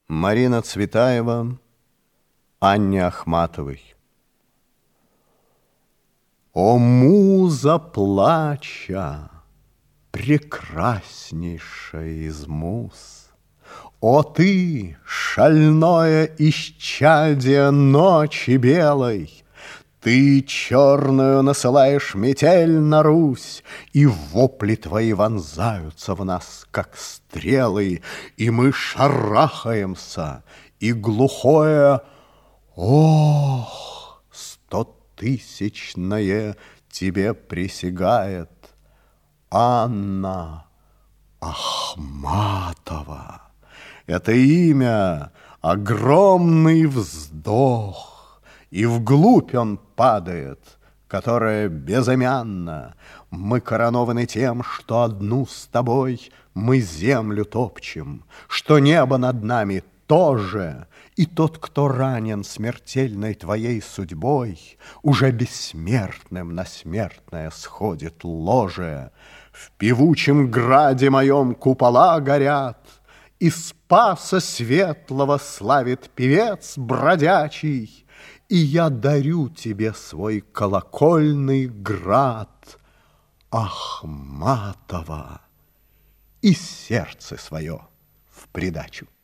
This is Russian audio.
Марина Цветаева Анне Ахматовой. О, муза плача, прекраснейшая из муз! О, ты, шальное исчадие ночи белой! Ты черную насылаешь метель на Русь, и вопли твои вонзаются в нас, как стрелы, и мы шарахаемся, и глухое «Ох!» стотысячное тебе присягает Анна Ахматова. Это имя — огромный вздох, и вглубь он падает, которая безымянна. Мы коронованы тем, что одну с тобой мы землю топчем, что небо над нами тоже, и тот, кто ранен смертельной твоей судьбой, уже бессмертным на смертное сходит ложе. В певучем граде моем купола горят, и Спаса Светлого славит певец бродячий, и я дарю тебе свой колокольный град, Ахматова, и сердце свое в придачу.